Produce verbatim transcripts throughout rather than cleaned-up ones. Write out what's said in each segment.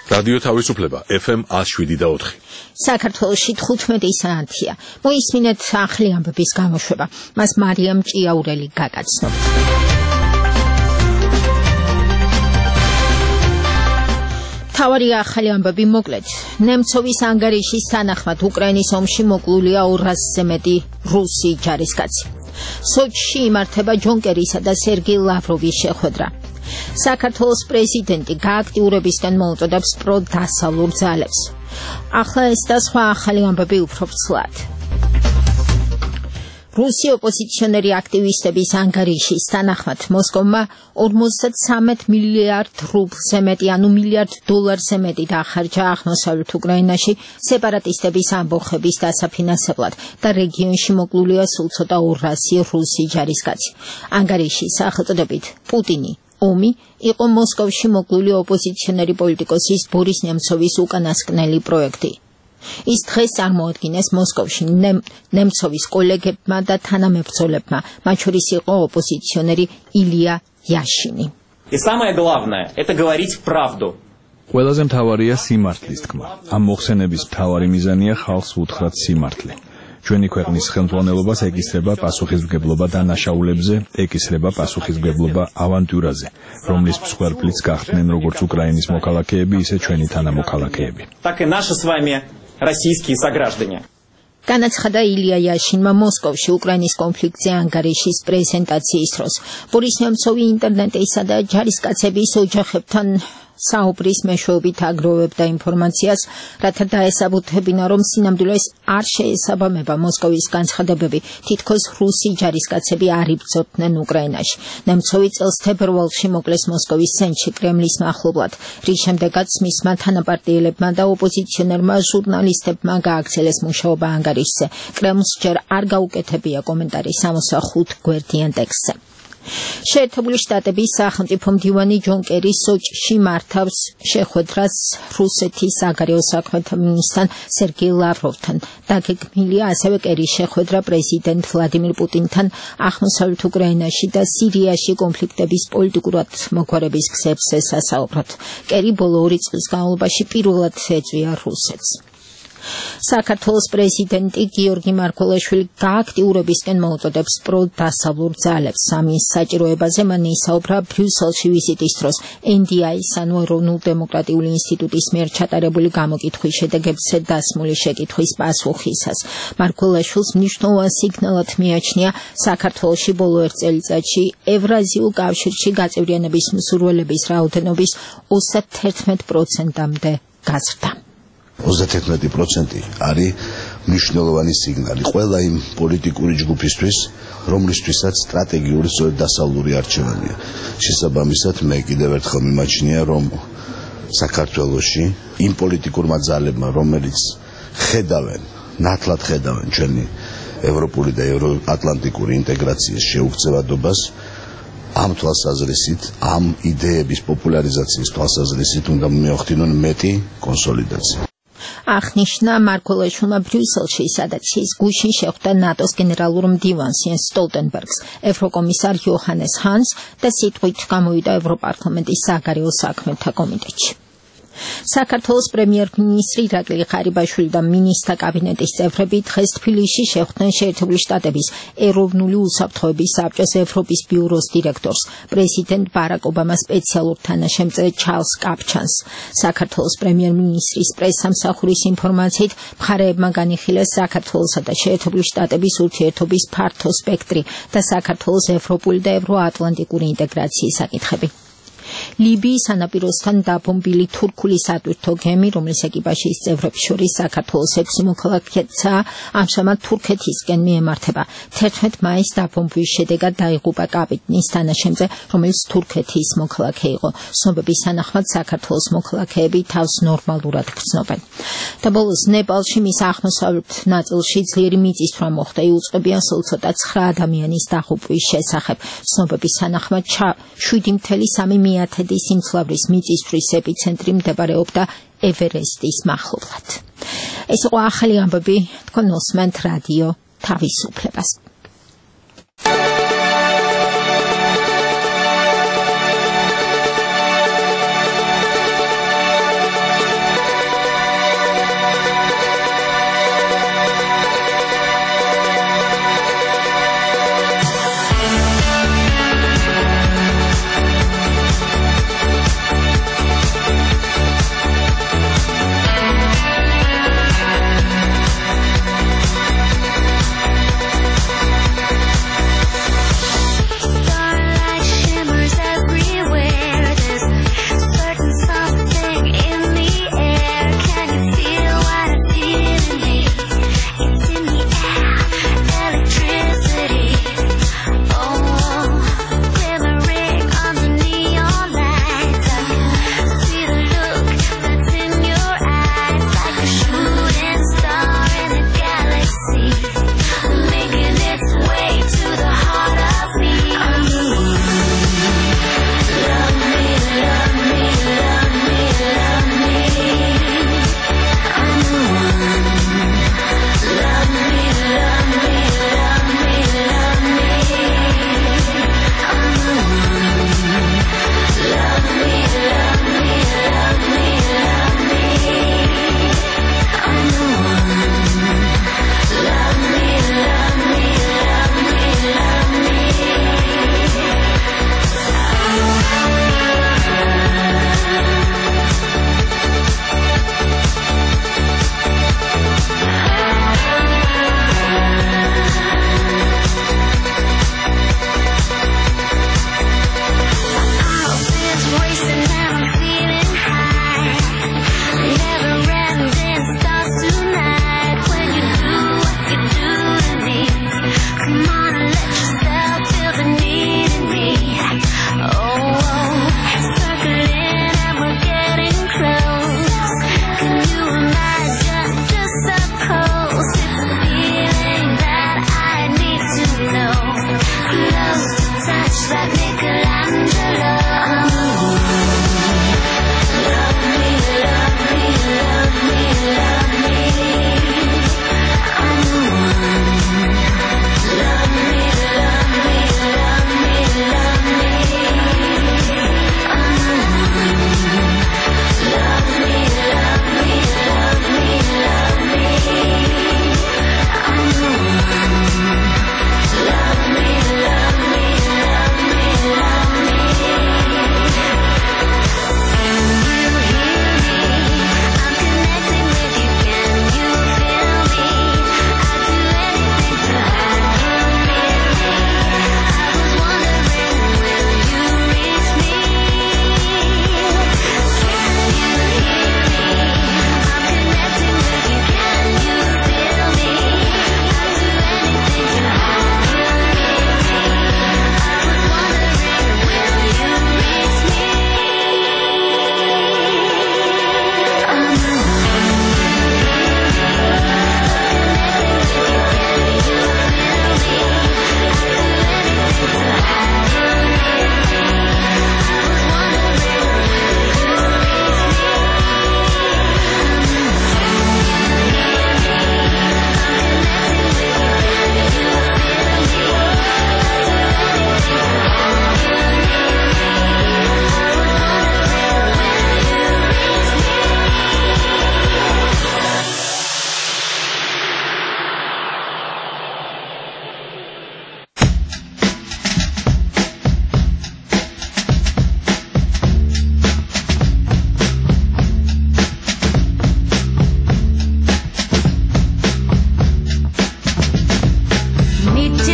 რადიო თავისუფლება ეფ ემ one oh seven და four. საქართველოში თხუთმეტი საათია. მოისმინეთ ახალი ამბების გამოშვება. მას მარიამ ჭიაურელი გაგაცნობთ. თავარი ახალი ამბები მოკლედ. ნემცოვის ანგარიშის თანახმად უკრაინის ომში მოკლულია ორასზე მეტი რუსი ჯარისკაცი. სოჩში იმართება ჯონ კერისა და სერგეი ლავროვის შეხვედრა. საქართველოს პრეზიდენტი გააქტიურებისკენ მოუწოდებს პროდასავლურ ძალებს. ახლა ეს და სხვა ახალი ამბები უფრო ფცლად. რუსი ოპოზიციონერი აქტივისტების ანგარიშის თანახმად მოსკოვმა ორმოცდათვრამეტ მილიარდ რუბლზე მეტი, ანუ მილიარდ დოლარზე მეტი დახარჯა აღმოსავლეთ უკრაინაში სეპარატისტების ამბოხების დასაფინანსებლად და რეგიონში მოკლულია სულ ცოტა ორასი რუსი ჯარისკაცი. ანგარიშის სახელწოდებით პუტინი ომი იყო მოსკოვში მოკლული ოპოზიციონერი პოლიტიკოსის ბორის ნემცოვის უკანასკნელი პროექტი. ის დღეს წარმოადგინეს მოსკოვში ნემცოვის კოლეგებმა და თანამებრძოლებმა, მათ შორის იყო ოპოზიციონერი ილია იაშინი. И самое главное это говорить правду. ყველაზე მთავარია სიმართლის თქმა. ამ მოხსენების მთავარი მიზანია ხალხს უთხრათ სიმართლე. ჩვენი ქვეყნის ხელმძღვანელობას ეკისრება პასუხისმგებლობა დანაშაულებზე, ეკისრება пасухизმგებლობა ავანტიურაზე, რომლის მსხვერპლიც გახდნენ როგორც უკრაინის მოქალაქეები, ისე ჩვენი თანამოქალაქეები. Так и наши с вами российские сограждане. განაცხადა ილია იაშინმა მოსკოვში უკრაინის კონფლიქტზე ანგარიშის პრეზენტაციის დროს. ბორის ნემცოვი ინტერნეტისა და ჯარისკაცების ოჯახებთან საუბრის მეშვეობით აგროვებდა ინფორმაციას, რათა დაესაბუთებინა, რომ სინამდვილეს არ შეესაბამება მოსკოვის განცხადებები, თითქოს რუსი ჯარისკაცები არ იბრძოდნენ უკრაინაში. ნემცოვი წელს თებერვალში მოკლეს მოსკოვის ცენტრში კრემლის მახლობლად, რის შემდეგაც მისმა თანაპარტიელებმა და ოპოზიციონერმა ჟურნალისტებმა გააგრძელეს მუშაობა ანგარიშზე. კრემლს ჯერ არ გაუკეთებია კომენტარი სამოცდახუთ გვერდიან ტექსტზე. შეერთებული შტატების სახელმწიფო მდივანი ჯონ კერი სოჩში მართავს შეხვედრას რუსეთის საგარეო საქმეთა მინისტრთან სერგეი ლავროვთან. დაგეგმილია ასევე კერის შეხვედრა პრეზიდენტ ვლადიმირ პუტინთან აღმოსავლეთ უკრაინაში და სირიაში კონფლიქტების პოლიტიკურად მოგვარების გზებზე სასაუბრად. კერი ბოლო ორი წლის განმავლობაში პირველად ეწვია რუსეთს. საქართველოს პრეზიდენტი გიორგი მარგველაშვილი გააქტიურებისკენ მოუწოდებს პროდასავლურ ძალებს. ამის საჭიროებაზე მან ისაუბრა ბრიუსელში ვიზიტის დროს ენ დი აის, ანუ ეროვნულ-დემოკრატიული ინსტიტუტის მიერ ჩატარებული გამოკითხვის შედეგებზე დასმული შეკითხვის პასუხისას. მარგველაშვილს მნიშვნელოვან სიგნალად მიაჩნია საქართველოში ბოლო ერთ წელიწადში ევრაზიულ კავშირში გაწევრიანების მსურველების რაოდენობის ოცდაათერთმეტ პროცენტამდე გაზრდა. ოცდაათერთმეტი პროცენტი არის მნიშვნელოვანი სიგნალი ყველა იმ პოლიტიკური ჯგუფისთვის, რომლისთვისაც სტრატეგიული სწორედ დასავლური არჩევანია. შესაბამისად, მე კიდევ ერთხელ მიმაჩნია, რომ საქართველოში იმ პოლიტიკურმა ძალებმა, რომელიც ხედავენ, ნათლად ხედავენ ჩვენი ევროპული და ევროატლანტიკური ინტეგრაციის შეუქცევადობას, ამ თვალსაზრისით, ამ იდეების პოპულარიზაციის თვალსაზრისით უნდა მიოხდინონ მეტი კონსოლიდაცია. აღნიშნა მარგველაშვილმა ბრიუსელში, სადაც ის გუშინ შეხვდა ნატოს გენერალურ მდივანს იენს სტოლტენბერგს, ევროკომისარ იოჰანეს ჰანს და სიტყვით გამოვიდა ევროპარლამენტის საგარეო საქმეთა კომიტეტში. საქართველოს პრემიერ-მინისტრი ირაკლი ღარიბაშვილი და მინისტრთა კაბინეტის წევრები დღეს თბილისში შეხვდნენ შეერთებული შტატების ეროვნული უსაფრთხოების საბჭოს ევროპის ბიუროს დირექტორს, პრეზიდენტ ბარაკ ობამას სპეციალურ თანაშემწე ჩარლს კაპჩანს. საქართველოს პრემიერ-მინისტრის პრესსამსახურის ინფორმაციით, მხარეებმა განიხილეს საქართველოსა და შეერთებული შტატების ურთიერთობის ფართო სპექტრი და საქართველოს ევროპული და ევროატლანტიკური ინტეგრაციის საკითხები. ლიბიის სანაპიროსთან დაბომბილი თურქული სატვირთო გემი, რომლის ეკიპაჟის წევრებს შორის საქართველოს ექვსი მოქალაქეა, ამჟამად თურქეთისკენ მიემართება. თერთმეტ მაისს დაბომბვის შედეგად დაიღუპა კაპიტნის თანაშემწე, რომელიც თურქეთის მოქალაქე იყო. ცნობების თანახმად საქართველოს მოქალაქეები თავს ნორმალურად გრძნობენ. და ბოლოს ნეპალში მის აღმოსავლეთ ნაწილში ძლიერი მიწისძვრა მოხდა. იუწყებიან სულ ცოტა ცხრა ადამიანის დაღუპვის შესახებ. ცნობების თანახმად შვიდი მცდელო სამი მიათედი სიმძლავრის მიწისძვრის ეპიცენტრი მდებარეობდა ევერესტის მახლობლად. ეს იყო ახალი ამბები, თქვენ უსმენთ რადიო თავისუფლებას.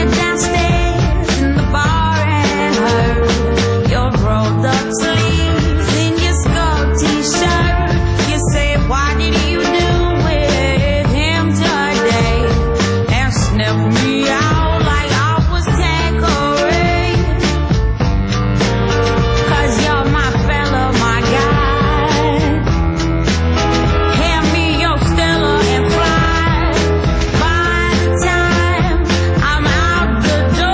By the time I'm out the door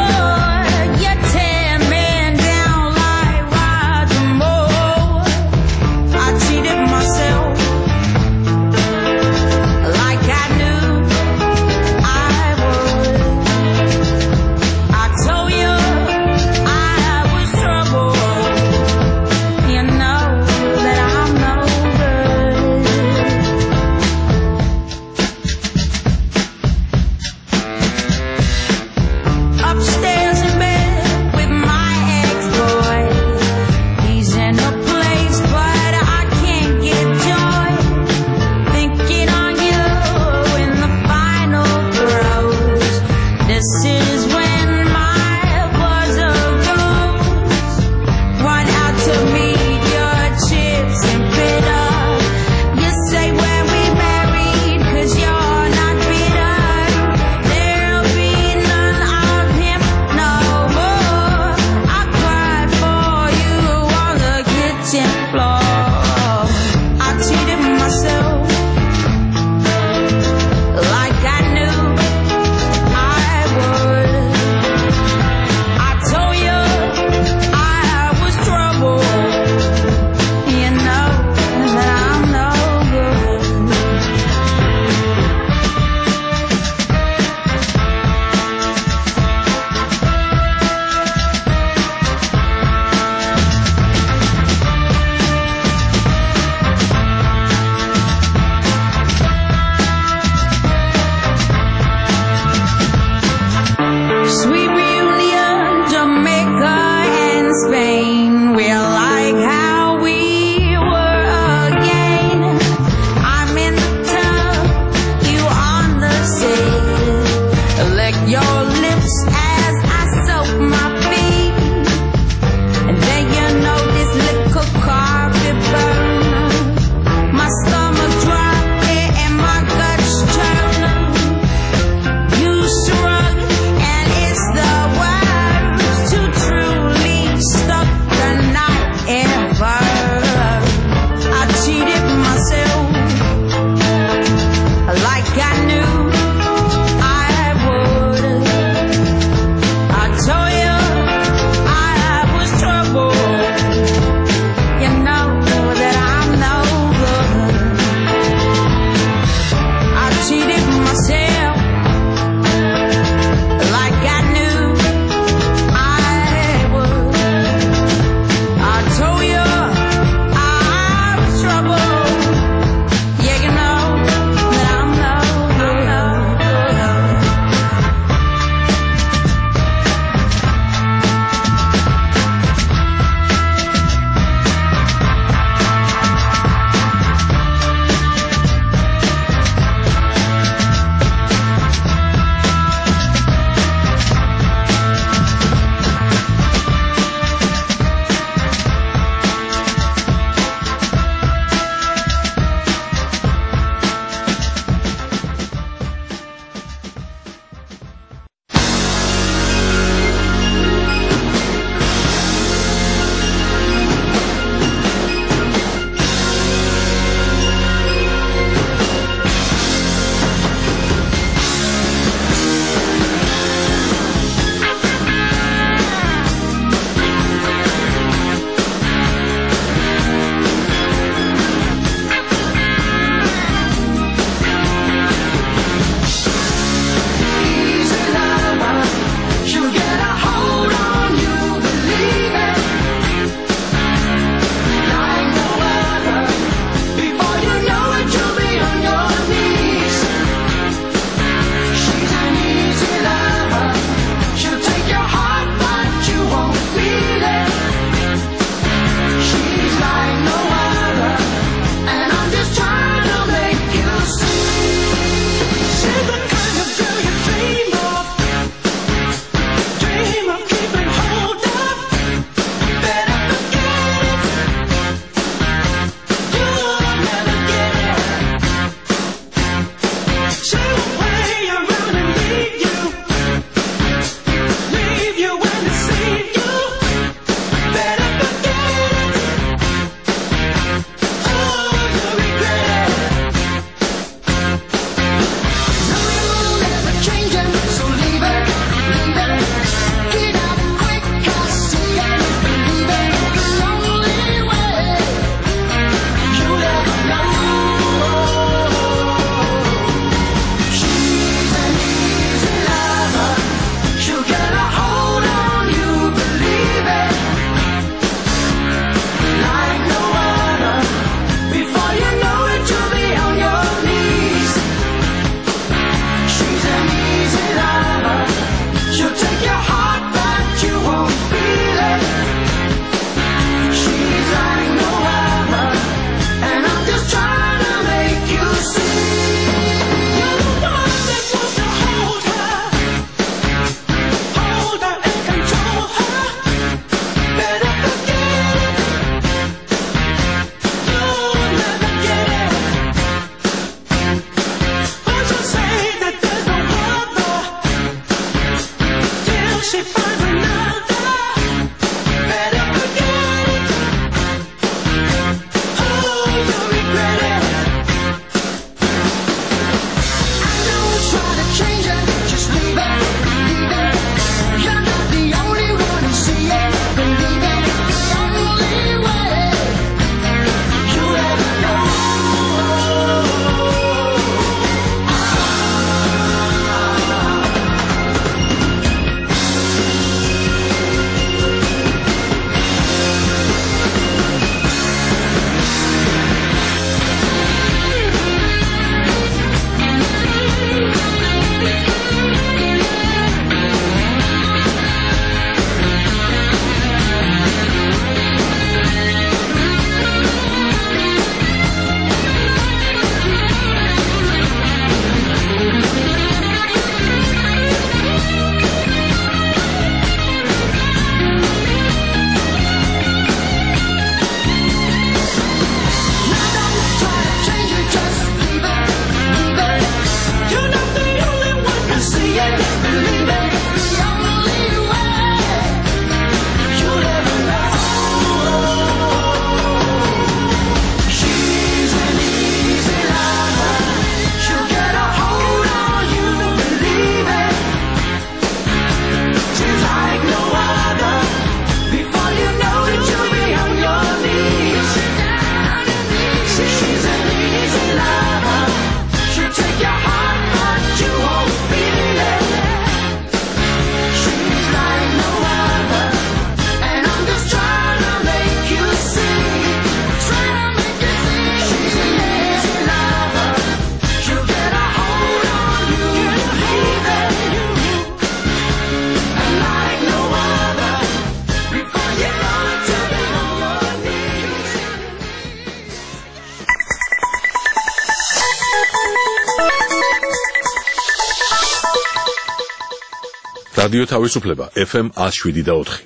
რადიო თავისუფლება F M one oh seven და four.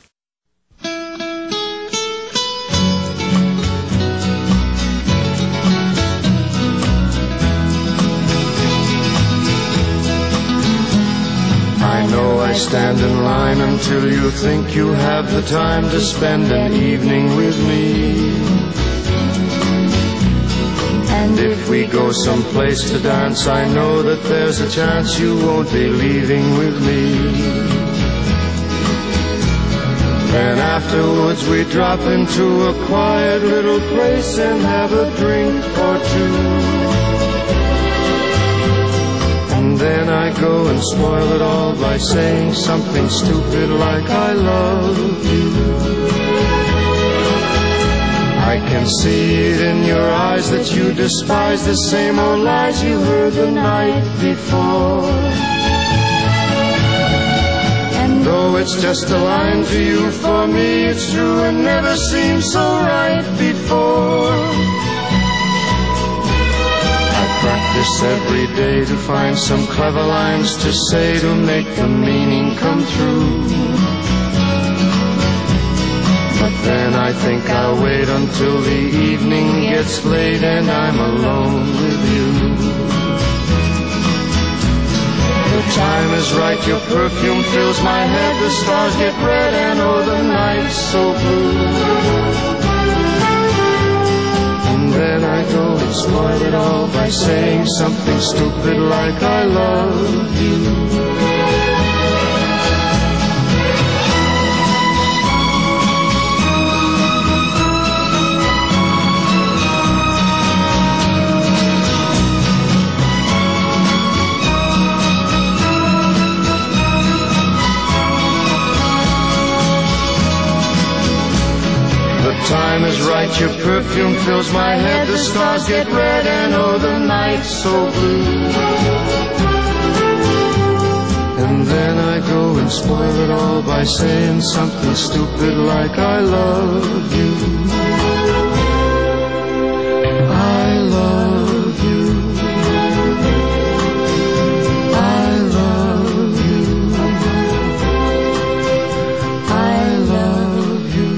I know I stand in line until you think you have the time to spend an evening with me. And if we go someplace to dance, I know that there's a chance you won't be leaving with me. Then afterwards we drop into a quiet little place and have a drink or two. And then I go and spoil it all by saying something stupid like I love you. I can see it in your eyes that you despise the same old lies you heard the night before. And though it's just a line to you, for me it's true and never seemed so right before. I practice every day to find some clever lines to say to make the meaning come true. But then I think I'll wait until the evening gets late and I'm alone with you. The time is right, your perfume fills my head, the stars get red and oh the night's so blue. And then I go and spoil it all by saying something stupid like I love you. Time is right, your perfume fills my head, the stars get red and oh the night's so blue. And then I go and spoil it all by saying something stupid like I love you. I love you. I love you. I love you.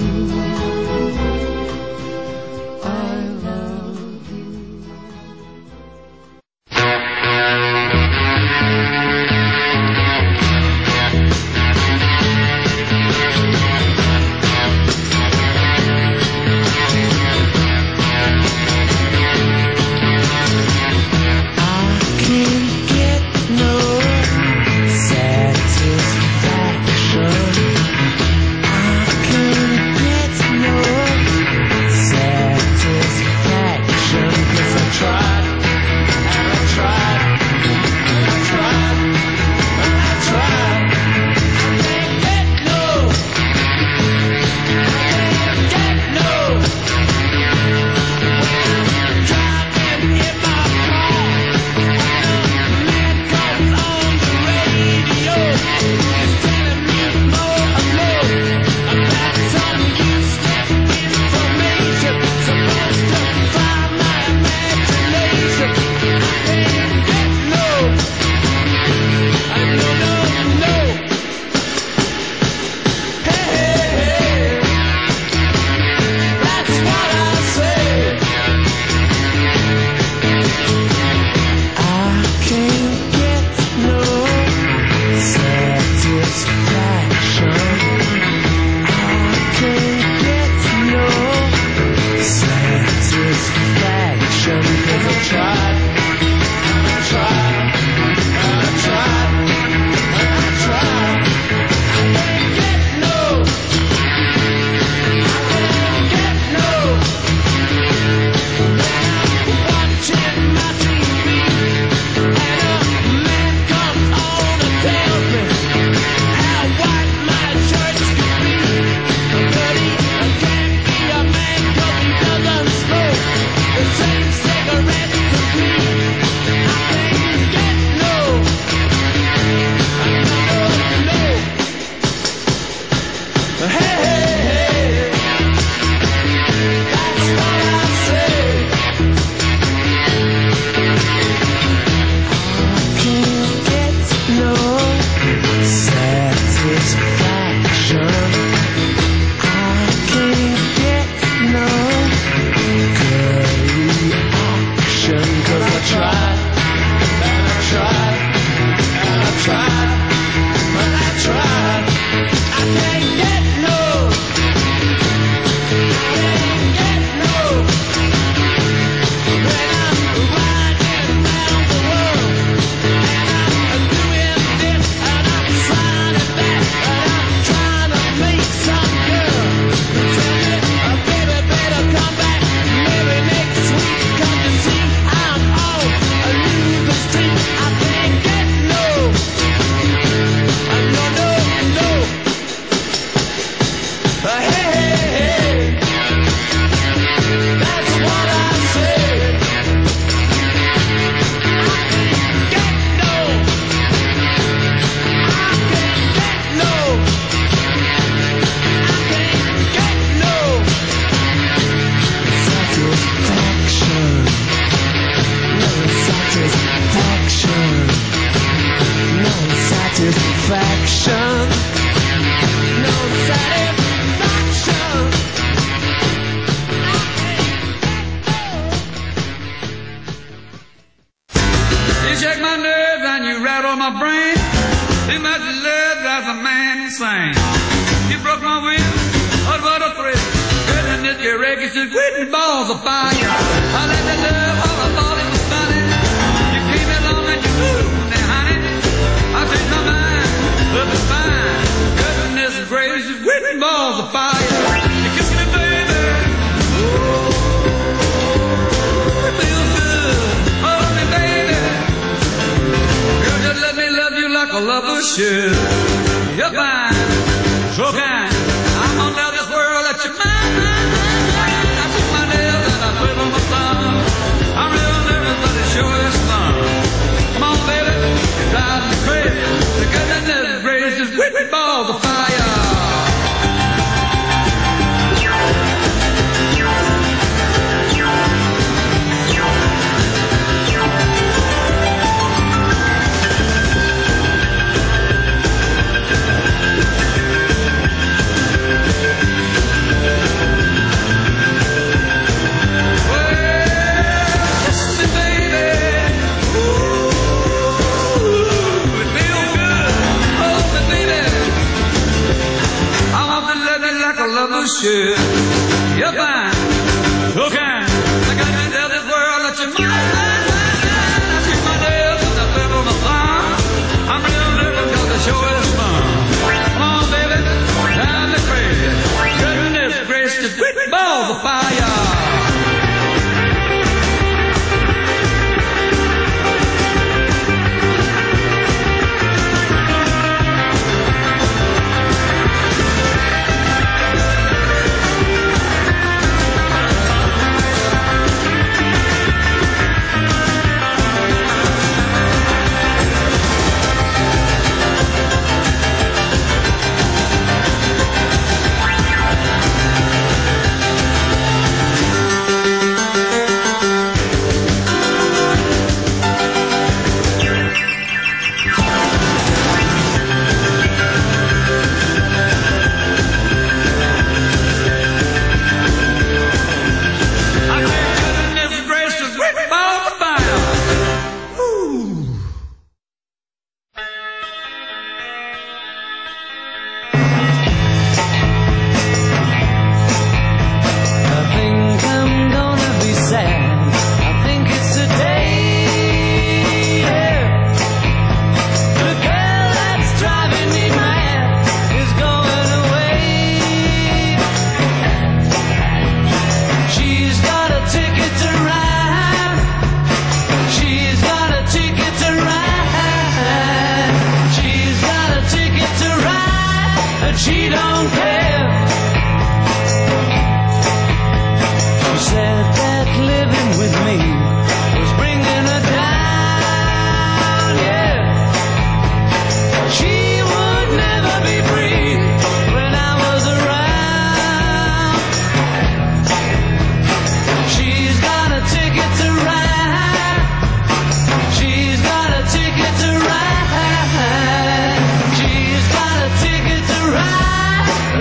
She would never be free when I was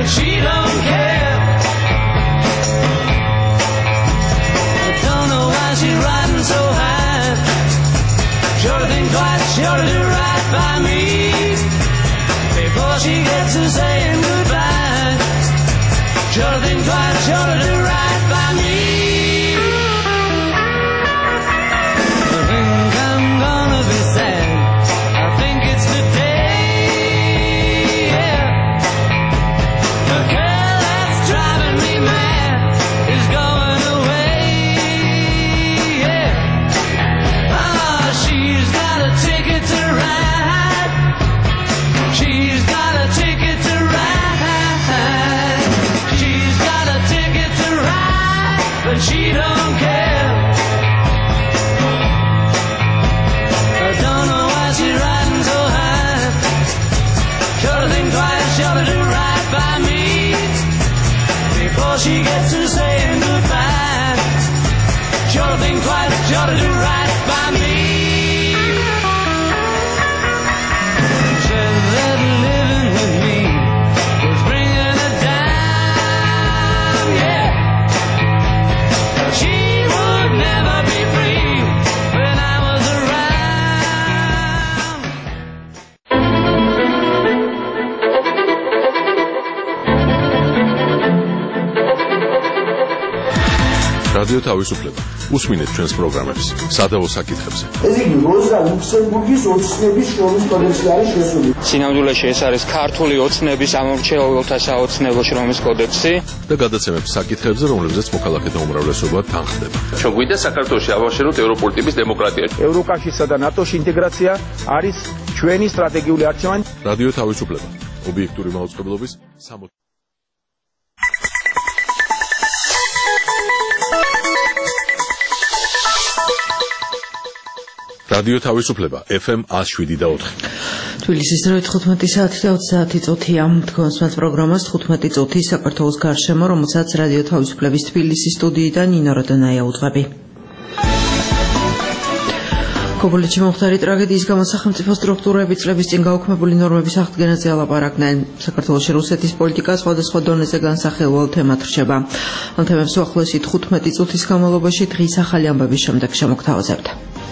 she don't care. I don't know why she's riding so high. Sure to think twice, sure to do right by me before she gets to saying goodbye. Sure to think twice, sure to do right by me. I think I'm gonna be sad. I think it's today, yeah. The girl that's driving me mad is going away, yeah. Ah, she's got a ticket to ride. She's got a ticket to ride. She's got a ticket to ride, but she don't care. I don't know why she's riding so high. Sure to think twice, sure to do right by me before she gets to saying goodbye. Sure to think twice, sure to do right by me. Said that living with me was bringing her down, yeah. She would never be free when I was around. რადიო თავისუფლება. უსმინეთ ჩვენს პროგრამებს სადავო საკითხებზე. ეს იგი როზა ლუქსემბურგის ოცნების შრომის კოდექსი არის შესული. სინამდვილეში ეს არის ქართული ოცნების ამომრჩეველთა საოცნებო შრომის კოდექსი და გადაცემებს საკითხებზე, რომლებზეც მოქალაქეთა უმრავლესობა თანხდება. ჩვენ გვინდა საქართველოში ავაშენოთ ევროპული ტიპის დემოკრატია. ევროკავშირსა და ნატოში ინტეგრაცია არის ჩვენი სტრატეგიული არჩევანი. რადიო თავისუფლება. ობიექტური მაუწყებლობის სამოთხ რადიო თავისუფლება ეფ ემ one oh seven და four. თბილისის დროით თხუთმეტი საათი და ოცდაათი წუთია. თქვენს პროგრამას თხუთმეტი წუთი საქართველოს გარშემო, რომელსაც რადიო თავისუფლების თბილისის სტუდიიდან ნინო როდონაია უძღვები. ქობულეთში მომხდარი ტრაგედიის გამო სახელმწიფო სტრუქტურები წლების წინ გაუქმებული ნორმების აღდგენაზე ალაპარაკდნენ. საქართველოში რუსეთის პოლიტიკა სხვადასხვა დონეზე განსახილველ თემად რჩება. ამ თემებს უახლოესი თხუთმეტი წუთის განმავლობაში დღის ახალი ამბების შემდეგ შემოგთავაზებთ.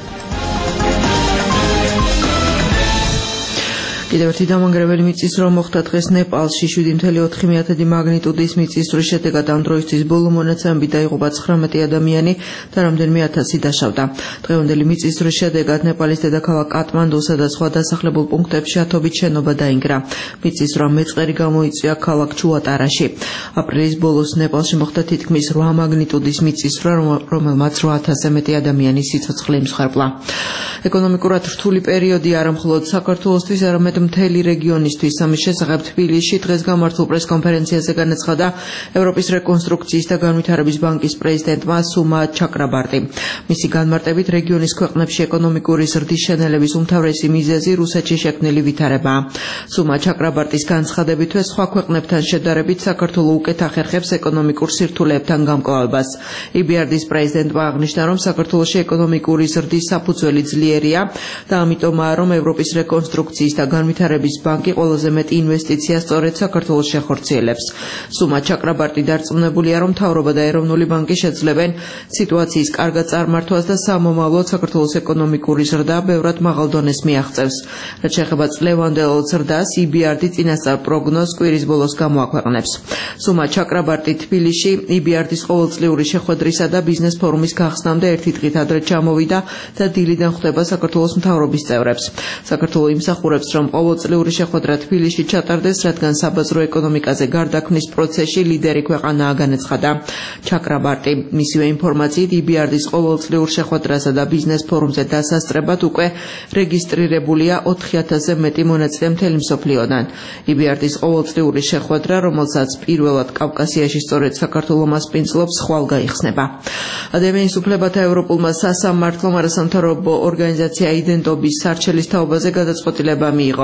კიდევ ერთი დამანგრეველი მიწისძვრა მოხდა დღეს ნეპალში. შვიდი ათეული ოთხი მაგნიტუდის მიწისძვრის შედეგად ამ დროისთვის ბოლო მონაცემებით დაიღუპა ცხრამეტი ადამიანი და რამდენიმე ათასი დაშავდა. დღევანდელი მიწისძვრის შედეგად ნეპალის დედაქალაქ კატმანდუსა და სხვა დასახლებულ პუნქტებში ათობით შენობა დაინგრა. მიწისძვრა მეწყერი გამოიწვია ქალაქ ჩუატარაში. აპრილის ბოლოს ნეპალში მოხდა თითქმის რვა მაგნიტუდის მიწისძვრა, რომელმაც რვა ათასზე მეტი ადამიანის სიცოცხლე იმსხვრებლა. ეკონომიკურად რთული პერიოდი არა მხოლოდ საქართველოსთვის, არამედ მთელი რეგიონისთვის. ამის შესახებ თბილისში დღეს გამართულ პრესკონფერენციაზე განაცხადა ევროპის რეკონსტრუქციის და განვითარების ბანკის პრეზიდენტმა სუმა ჩაკრაბარტი. მისი განმარტებით რეგიონის ქვეყნებში ეკონომიკური ზრდის შენელების უმთავრესი მიზეზი რუსეთში შექმნილი ვითარებაა. სუმა ჩაკრაბარტის განცხადებითვე სხვა ქვეყნებთან შედარებით საქართველო უკეთ ახერხებს ეკონომიკურ სირთულეებთან გამკლავებას. ი ბი არ დის პრეზიდენტმა აღნიშნა, რომ საქართველოში ეკონომიკური ზრდის საფუძველი ძლიერია და ამიტომაა, რომ ევროპის რეკონსტრუქციის და განვითარების ბანკი ყველაზე მეტ ინვესტიციას სწორედ საქართველოს შეხორციელებს. სუმა ჩაკრაბარტი დარწმუნებულია, რომ მთავრობა და ეროვნული ბანკი შეძლებენ სიტუაციის კარგად წარმართვას და სამომავლოდ საქართველოს ეკონომიკური ზრდა ბევრად მაღალ დონეს მიაღწევს. რაც შეეხება წლევანდელ ზრდას, ი ბი არ დი წინასწარ პროგნოზს კვირის ბოლოს გამოაქვეყნებს. სუმა ჩაკრაბარტი თბილისში ი ბი არ დის ყოველწლიური შეხვედრისა და ბიზნეს ფორუმის გახსნამდე ერთი დღით ადრე ჩამოვიდა და დილიდან ხვდება საქართველოს მთავრობის წევრებს. საქართველო იმსახურებს, რომ ყოველწლიური შეხვედრა თბილისში ჩატარდეს, რადგან საბაზრო ეკონომიკაზე გარდაქმნის პროცესში ლიდერი ქვეყანაა, განაცხადა ჩაკრაბარტი. მისივე ინფორმაციით, ი ბი არ დის ყოველწლიურ შეხვედრასა და ბიზნეს ფორუმზე დასასწრებად უკვე რეგისტრირებულია ოთხი ათასზე მეტი მონაწილე მთელი მსოფლიოდან. ი ბი არ დის ყოველწლიური შეხვედრა, რომელსაც პირველად კავკასიაში სწორედ საქართველო მასპინძლობს, ხვალ გაიხსნება. ადამიანის უფლებათა ევროპულმა სასამართლომ არასამთავრობო ორგანიზაცია იდენტობის სარჩელის თაობაზე გადაწყვეტილება მიიღო.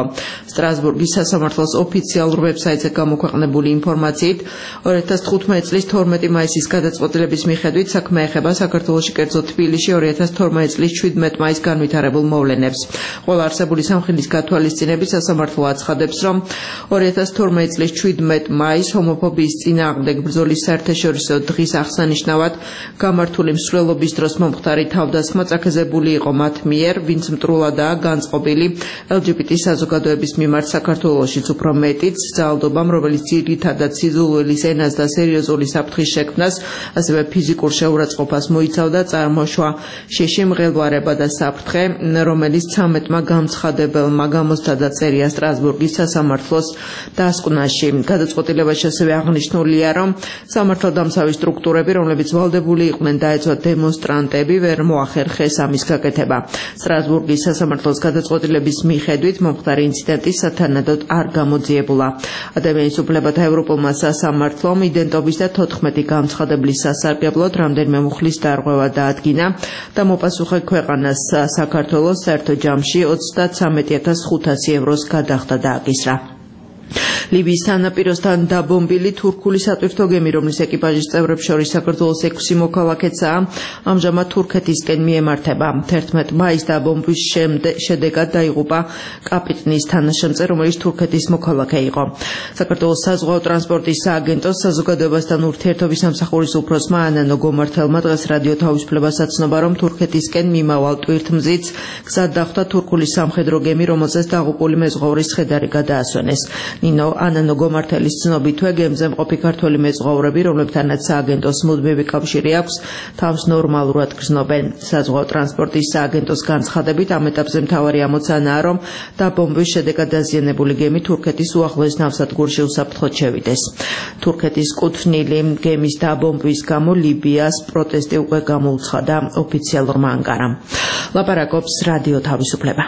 იყო. სტრასბურგის სასამართლოს ოფიციალურ ვებსაიტზე გამოქვეყნებული ინფორმაციით, ორი ათას თხუთმეტი წლის თორმეტი მაისის გადაწყვეტილების მიხედვით საქმე ეხება საქართველოში, კერძოდ თბილისში ორი ათას თორმეტი წლის შვიდმეტი მაისს განვითარებულ მოვლენებს. ყველა არსებული სამხილის გათვალისწინებით სასამართლო აცხადებს, რომ ორი ათას თორმეტი წლის შვიდმეტი მაისს ჰომოფობიის წინააღმდეგ ბრძოლის საერთაშორისო დღის აღსანიშნავად გამართული მსვლელობის დროს მომხდარი თავდასხმა წაქეზებული იყო მათ მიერ, ვინც მტრულადაა განწყობილი ელ ჯი ბი ტი საზოგადოების მიმართ საქართველოშიც, უფრო მეტიც ძალადობამ, რომელიც ძირითადად სიძულვილის ენას და სერიოზული საფრთხის შექმნას, ასევე ფიზიკურ შეურაცხყოფას მოიცავდა, წარმოშვა შიში, მღელვარება და საფრთხე, რომელიც ცამეტმა გამცხადებელმა გამოსცადა წერია სტრასბურგის სასამართლოს დასკვნაში. გადაწყვეტილებაში ასევე აღნიშნულია, რომ სამართალდამცავი სტრუქტურები, რომლებიც ვალდებული იყვნენ დაეცვათ დემონსტრანტები, ვერ მოახერხეს ამის გაკეთება. სტრასბურგის სასამართლოს გადაწყვეტილების მიხედვით მომხდარი ინციდენტი სათანადოდ არ გამოძიებულა. ადამიანის უფლებათა ევროპულმა სასამართლომ იდენტობის და თოთხმეტი გამცხადeblis სასარგებლოდ რამდენიმე მუხლის დარღვევა დაადგინა და მოპასუხე ქვეყანას საქართველოს საერთო ჯამში ოცდათვრამეტი ათას ხუთასი ევროს გადახდა დააკისრა. ლიბიის სანაპიროსთან დაბომბილი თურქული სატვირთო გემი, რომლის ეკიპაჟის წევრებს შორის საქართველოს ექვსი მოქალაქეცაა, ამჟამად თურქეთისკენ მიემართება. თერთმეტი მაისს დაბომბვის შედეგად დაიღუპა კაპიტნის თანაშემწე, რომელიც თურქეთის მოქალაქე იყო. საქართველოს საზღვაო ტრანსპორტის სააგენტოს საზოგადოებასთან ურთიერთობის სამსახურის უფროსმა ანანო გომართელმა დღეს რადიო თავისუფლებას აცნობა, რომ თურქეთისკენ მიმავალ ტვირთმზიც გზად დახვდა თურქული სამხედრო გემი, რომელზეც დაღუპული მეზღვაურის ხედარი გადაასვენეს. ნინო ანანო გომართელის ცნობითვე გემზე მყოფი ქართველი მეზღვაურები, რომლებთანაც სააგენტოს მუდმივი კავშირი აქვს, თავს ნორმალურად გრძნობენ. საზღვაო ტრანსპორტის სააგენტოს განცხადებით, ამ ეტაპზე მთავარი ამოცანაა, რომ დაბომბვის შედეგად დაზიანებული გემი თურქეთის უახლოეს ნავსადგურში უსაფრთხოდ შევიდეს. თურქეთის კუთვნილი გემის დაბომბვის გამო ლიბიას პროტესტი უკვე გამოუცხადა ოფიციალურმა ანკარამ. ლაპარაკობს რადიო თავისუფლება.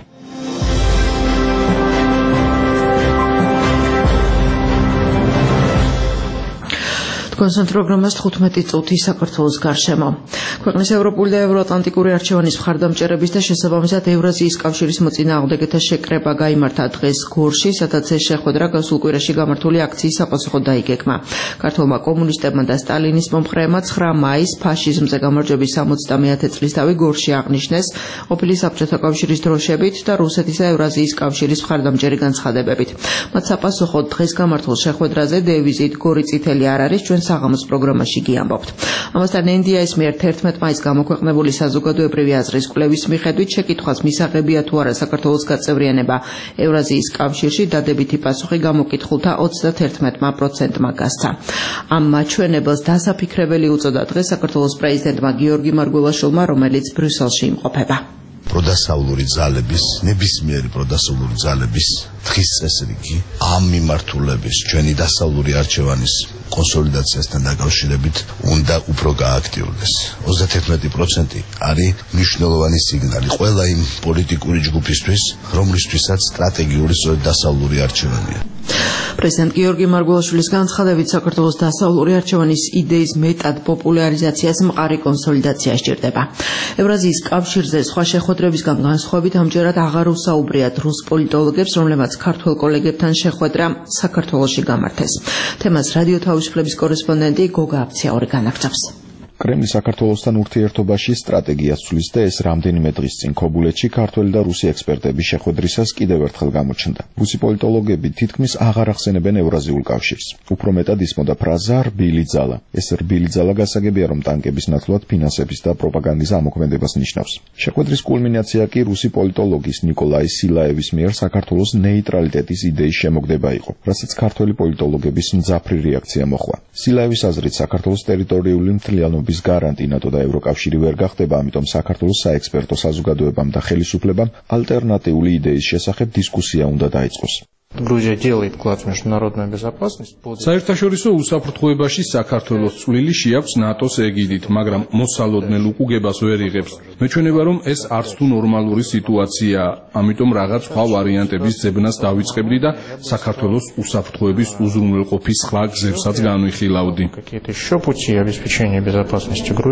კონსერტ პროგრამას თხუთმეტი წუთი საქართველოს გარშემო. ქვეყნის ევროპული და ევროატლანტიკური არჩევანის მხარდამჭერების და შესაბამისად ევრაზიის კავშირის მოწინააღმდეგეთა შეკრება გაიმართა დღეს გორში, სადაც ეს შეხვედრა გასულ კვირაში გამართული აქციის საპასუხოდ დაიგეგმა. ქართველმა კომუნისტებმა და სტალინის მომხრეებმა ცხრა მაისს ფაშიზმზე გამარჯვების სამოცდამეათე წლისთავი გორში აღნიშნეს ყოფილი საბჭოთა კავშირის დროშებით და რუსეთის და ევრაზიის კავშირის მხარდამჭერი განცხადებებით. მათ საპასუხოდ დღეს გამართულ შეხვედრაზე დევიზით გორი წითელი არ არის, ჩვენ საღამოს პროგრამაში გიამბობთ. ამასთან ენ დი აის მიერ თერთმეტი მაისს გამოქვეყნებული საზოგადოებრივი აზრის კვლევის მიხედვით შეკითხვას მისაღებია თუ არა საქართველოს გაწევრიანება ევრაზიის კავშირში, დადებითი პასუხი გამოკითხულთა ოცდათერთმეტი პროცენტმა გასცა. ამ მაჩვენებელს დასაფიქრებელი უწოდა დღეს საქართველოს პრეზიდენტმა გიორგი მარგველაშვილმა, რომელიც ბრიუსელში იმყოფება. პროდასავლური ძალების, ნებისმიერი პროდასავლური ძალების დღის წესრიგი ამ მიმართულების ჩვენი დასავლური არჩევანის კონსოლიდაციასთან დაკავშირებით უნდა უფრო გააქტიურდეს. ოცდათერთმეტი პროცენტი არის მნიშვნელოვანი სიგნალი ყველა იმ პოლიტიკური ჯგუფისთვის, რომლისთვისაც სტრატეგიული სწორედ დასავლური არჩევანია. პრეზიდენტ გიორგი მარგველაშვილის განცხადებით, საქართველოს დასავლური არჩევანის იდეის მეტად პოპულარიზაციას მყარი კონსოლიდაცია სჭირდება. ევრაზიის კავშირზე სხვა შეხვედრებისგან განსხვავებით ამჯერად აღარ უსაუბრიათ რუს პოლიტოლოგებს, რომლებმაც ქართველ კოლეგებთან შეხვედრა საქართველოში გამართეს. თემას რადიო თავისუფლების კორესპონდენტი გოგა აფციაური განაგრძობს. კრემლი საქართველოსთან ურთიერთობაში სტრატეგიას ცვლის და ეს რამდენიმე დღის წინ ქობულეთში ქართველი და რუსი ექსპერტების შეხვედრისას კიდევ ერთხელ გამოჩნდა. რუსი პოლიტოლოგები თითქმის აღარ ახსენებენ ევრაზიულ კავშირს. უფრო მეტად ისმოდა ფრაზა რბილი ძალა. ეს რბილი ძალა გასაგებია, რომ ტანკების ნაცვლად ფინანსების და პროპაგანდის ამოქმედებას ნიშნავს. შეხვედრის კულმინაცია კი რუსი პოლიტოლოგის ნიკოლაი სილაევის მიერ საქართველოს ნეიტრალიტეტის იდეის შემოგდება იყო, რასაც ქართველი პოლიტოლოგების მძაფრი რეაქცია მოჰყვა. სილაევის აზრით, საქართველოს ტერიტორიული მთლიანობა ის გარანტი ნატო და ევროკავშირი ვერ გახდება, ამიტომ საქართველოს საექსპერტო საზოგადოებამ და ხელისუფლებამ ალტერნატიული იდეის შესახებ დისკუსია უნდა დაიწყოს. Грузия делает вклад в международную безопасность. საერთაშორისო უსაფრთხოებაში საქართველოს წვლილი შეაქვს ნატოს ეგიდით, მაგრამ მოსალოდნელ უკუგებას ვერ იღებს. მეჩვენება, რომ ეს არც თუ ნორმალური სიტუაციაა, ამიტომ რაღაც სხვა ვარიანტების ძებნას დავიწყებდი და საქართველოს უსაფრთხოების უზრუნველყოფის სხვა გზებსაც განვიხილავდი. Какие-то еще пути обеспечения безопасности Грузии.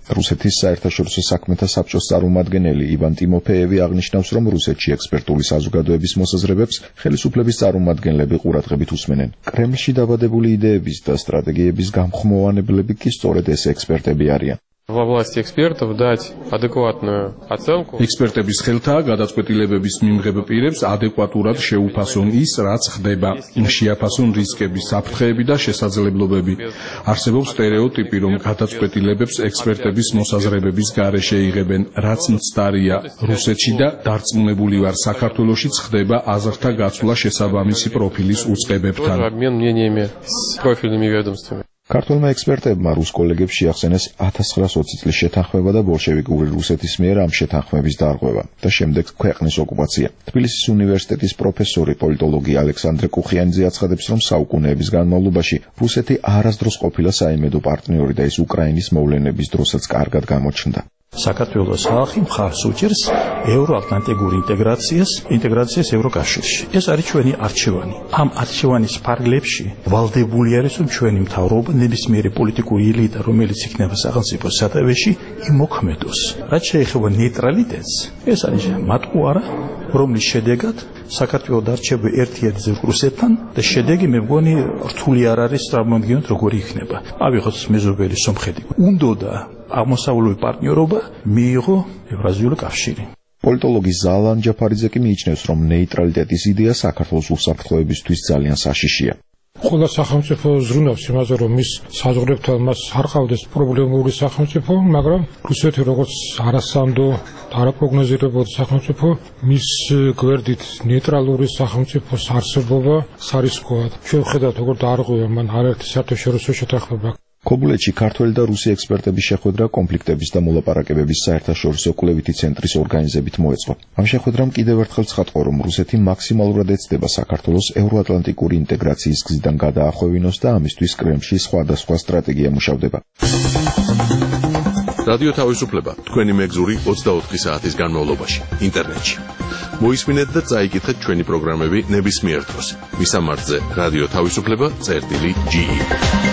რუსეთის საერთაშორისო საქმეთა საბჭოს წარმომადგენელი ივან ტიმოფეევი აღნიშნავს, რომ რუსეთში ექსპერტული საზოგადოების მოსაზრებებს ხელისუფლების წარმომადგენლები ყურადღებით უსმენენ. კრემლში დაბადებული იდეების და სტრატეგიების გამხმოვანებლები კი სწორედ ეს ექსპერტები არიან. Во власти экспертов дать адекватную оценку. Ექსპერტების ხელთაა გადაწყვეტილებების მიმღებ პირებს ადეკვატურად შეუფასონ ის, რაც ხდება, შეაფასონ რისკები, საფრთხეები და შესაძლებლობები. არსებობს სტერეოტიპი, რომ გადაწყვეტილებებს ექსპერტების მოსაზრებების გარეშე იღებენ, რაც მცდარია. რუსეთში და დარწმუნებული ვარ, საქართველოშიც ხდება აზრთა გაცვლა შესაბამისი პროფილის უწყებებთან. Обмен мнениями с профильными ведомствами. ქართველმა ექსპერტებმა რუს კოლეგებს შეახსენეს ათას ცხრაას ოცი წლის შეთანხმება და ბოლშევიკური რუსეთის მიერ ამ შეთანხმების დარღვევა და შემდეგ ქვეყნის ოკუპაცია. თბილისის უნივერსიტეტის პროფესორი პოლიტოლოგი ალექსანდრე კუხიანიძე აცხადებს, რომ საუკუნეების განმავლობაში რუსეთი არასდროს ყოფილა საიმედო პარტნიორი და ის უკრაინის მოვლენების დროსაც კარგად გამოჩნდა. საქართველოს ხალხი მხარს უჭერს ევროატლანტიკურ ინტეგრაციას, ინტეგრაციას ევროკავშირში. ეს არის ჩვენი არჩევანი. ამ არჩევანის ფარგლებში ვალდებული არის, რომ ჩვენი მთავრობა ნებისმიერი პოლიტიკური ელიტა, რომელიც იქნება სახელმწიფოს სათავეში, იმოქმედოს. რაც შეეხება ნეიტრალიტეტს, ეს არის მატყუარა, რომლის შედეგად საქართველოს დარჩება ერთიერთზე რუსეთთან და შედეგი მე მგონი რთული არ არის წარმოვიდგინოთ როგორი იქნება. ავიღოთ მეზობელი სომხეთი. უნდოდა აღმოსავლური პარტნიორობა მიიღო ევრაზიული კავშირი. პოლიტოლოგი ზალან ჯაფარიძე კი მიიჩნევს, რომ ნეიტრალიტეტის იდეა საქართველოს უსაფრთხოებისთვის ძალიან საშიშია. ყველა სახელმწიფო ზრუნავს იმაზე, რომ მის საზღვრებთან მას არ ყავდეს პრობლემური სახელმწიფო, მაგრამ რუსეთი როგორც არასამდო არაპროგნოზირებადი სახელმწიფო, მის გვერდით ნეიტრალური სახელმწიფოს არსებობა სარისკოა. ჩვენ ვხედავთ, როგორ დაარღვევა მან არაერთი საერთაშორისო შეთანხმება. ქობულეთში ქართველი და რუსი ექსპერტების შეხვედრა კონფლიქტების და მოლაპარაკებების საერთაშორისო კვლევითი ცენტრის ორგანიზებით მოეწყო. ამ შეხვედრამ კიდევ ერთხელ ცხადყო, რომ რუსეთი მაქსიმალურად ეცდება საქართველოს ევროატლანტიკური ინტეგრაციის გზიდან გადაახვევინოს და ამისთვის კრემლში სხვადასხვა სტრატეგია მუშავდება. რადიო თავისუფლება თქვენი მეგზური ოცდაოთხი საათის განმავლობაში ინტერნეტში. მოისმინეთ და წაიკითხეთ ჩვენი პროგრამები ნებისმიერ დროს. მისამართზე რადიო თავისუფლება წერტილი ჯი ი.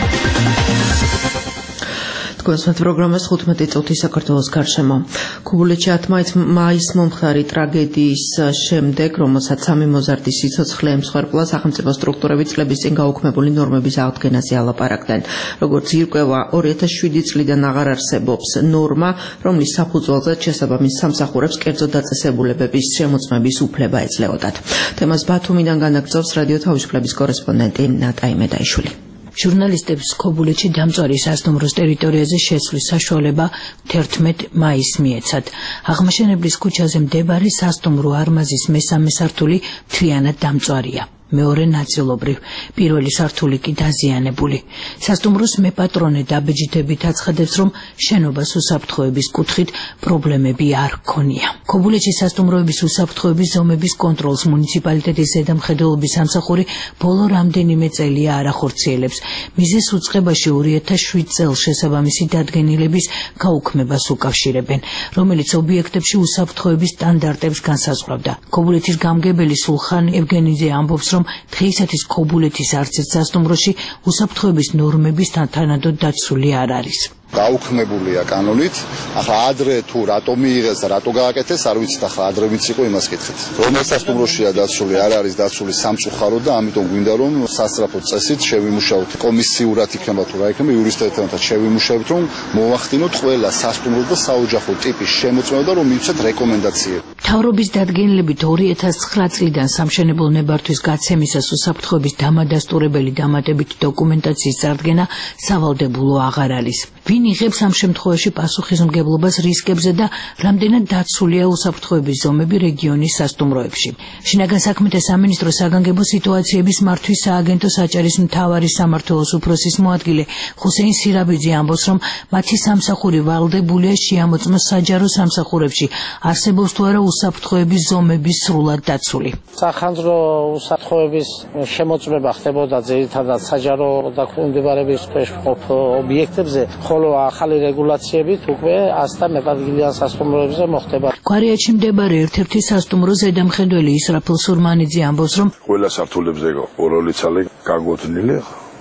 თქვენს პროგრამას ხუთმეტი წუთი საქართველოს გარშემო. ქობულეთში ათი მაისს მომხდარი ტრაგედიის შემდეგ, რომელსაც სამი მოზარდი სიცოცხლე ემსხვერპლა, სახელმწიფო სტრუქტურები წლების წინ გაუქმებული ნორმების აღდგენაზე ალაპარაკდნენ. როგორც ირკვევა, ორი ათას შვიდი წლიდან აღარ არსებობს ნორმა, რომლის საფუძველზეც შესაბამის სამსახურებს კერძო დაწესებულებების შემოწმების უფლება ეძლეოდათ. თემას ბათუმიდან განაგრძობს რადიო თავისუფლების კორესპონდენტი ნატა იმედაიშვილი. ჟურნალისტებს ქობულეთში დამწვარი სასტუმროს ტერიტორიაზე შესვლის საშუალება თერთმეტი მაისს მიეცათ. აღმაშენებლის ქუჩაზე მდებარე სასტუმრო არმაზის მესამე სართული მთლიანად დამწვარია. მეორე ნაწილობრივ, პირველი სართული კი დაზიანებული. სასტუმროს მეპატრონე დაბეჯითებით აცხადებს, რომ შენობას უსაფრთხოების კუთხით პრობლემები არ ჰქონია. ქობულეთში სასტუმროების უსაფრთხოების ზომების კონტროლს მუნიციპალიტეტის ზედამხედველობის სამსახური ბოლო რამდენიმე წელია არ ახორციელებს. მიზეზ უწყებაში ორი ათას შვიდ წელს შესაბამისი დადგენილების გაუქმებას უკავშირებენ, რომელიც ობიექტებში უსაფრთხოების სტანდარტებს განსაზღვრავდა. ქობულეთის გამგებელი სულხან ევგენიძე ამბობს, რომ დღეისათვის ქობულეთის არც ერთ სასტუმროში უსაფრთხოების ნორმების თანადოდ დაცული არ არის. გაუქმებულია კანონით. ახლა ადრე თუ რატო მიიღეს და რატო გააკეთეს, არ ვიცით, ახლა ადრე ვინც იყო იმას კითხეთ. რომელ სასტუმროშია დაცული, არ არის დაცული სამწუხარო და ამიტომ გვინდა რომ სასწრაფო წესით შევიმუშაოთ. კომისიურად იქნება თუ რა იქნება, იურისტებთან შევიმუშაოთ, რომ მოვახდინოთ ყველა სასტუმრო და საოჯახო ტიპის შემოწმება და რომ მივცეთ რეკომენდაციები. მთავრობის დადგენილებით ორი ათას ცხრა წლიდან სამშენებლო ნებართვის გაცემისას უსაფრთხოების დამადასტურებელი დამატებითი დოკუმენტაციის წარდგენა სავალდებულო აღარ არის. ვინ იღებს ამ შემთხვევაში პასუხისმგებლობას რისკებზე და რამდენად დაცულია უსაფრთხოების ზომები რეგიონის სასტუმროებში. შინაგან საქმეთა სამინისტროს საგანგებო სიტუაციების მართვის სააგენტოს აჭარის მთავარი სამმართველოს უფროსის მოადგილე ხუსეინ სირაბიძე ამბობს, რომ მათი სამსახური ვალდებულია შეამოწმოს საჯარო სამსახურებში არსებობს თუ არა უსაფრთხოების ზომების სრულად დაცული. სახანძრო უსაფრთხოების შემოწმება ხდებოდა ძირითადად საჯარო დაქვემდებარების ქვეშ მყოფ ობიექტებზე, ხოლო ახალი რეგულაციებით უკვე ასთა მეპადგილიან სასტუმროებზე მოხდება. კვარიატში მდებარე ერთ-ერთი სასტუმრო ზედამხედველი ისრაფილ სურმანიძე ამბობს, რომ ყველა სართულებზე ორ-ორი ცალი გაგვოთნილი,